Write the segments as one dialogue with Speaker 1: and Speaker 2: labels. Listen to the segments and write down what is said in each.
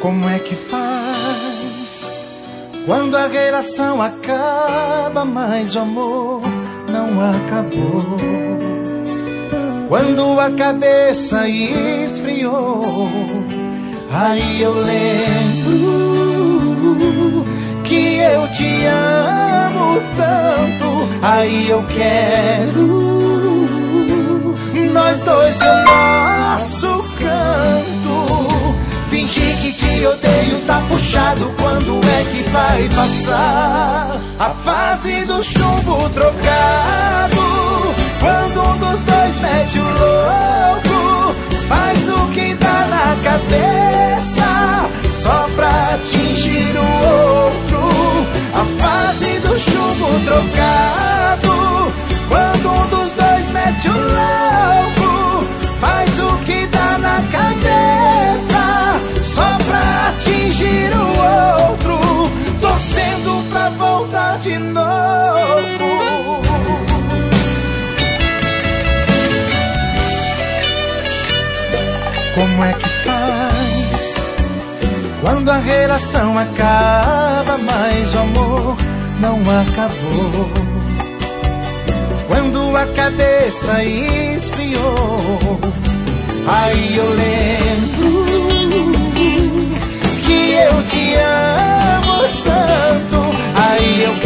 Speaker 1: Como é que faz quando a relação acaba, mas o amor não acabou? Quando a cabeça esfriou, aí eu lembro que eu te amo tanto. Aí eu quero nós dois no nosso canto. Fingir que te odeio tá puxado. Quando é que vai passar a fase do chumbo trocado? Quando um dos dois mete o louco, faz o que dá na cabeça, só pra atingir o outro. A fase do chumbo trocado. Quando um dos dois mete o louco, faz o que dá na cabeça, só pra atingir o outro, torcendo pra voltar de novo. Como é que faz quando a relação acaba, mas o amor não acabou? Quando a cabeça esfriou, aí eu lembro que eu te amo tanto. Aí eu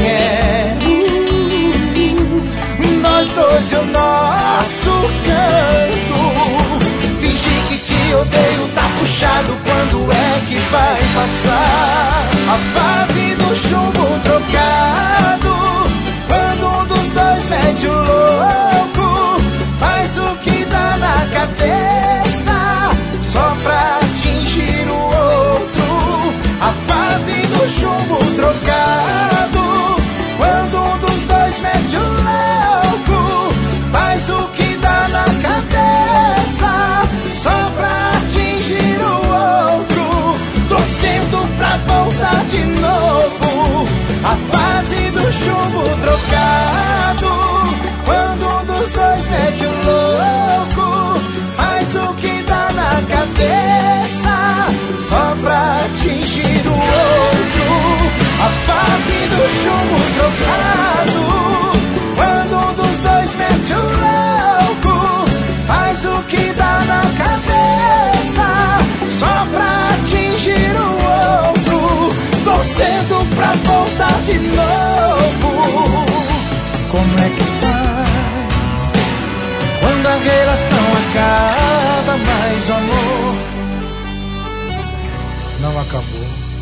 Speaker 1: quero nós dois e o nosso canto. Fingir que te odeio tá puxado. Quando é que vai passar a fase do chumbo trocado? Quando um dos dois mete o louco, faz o que dá na cabeça, só pra atingir o outro. A fase do chumbo trocado. Quando um dos dois mete o louco, faz o que dá na cabeça, só pra atingir o outro, torcendo pra voltar de novo. A fase do chumbo trocado. Quando um dos dois mete o louco, faz o que dá na cabeça, só pra atingir o outro. A fase do chumbo trocado. Quando um dos dois mete o louco, faz o que dá na cabeça, só pra atingir o outro, torcendo pra voltar de novo. Como é que faz quando a relação acaba, mas o amor não acabou?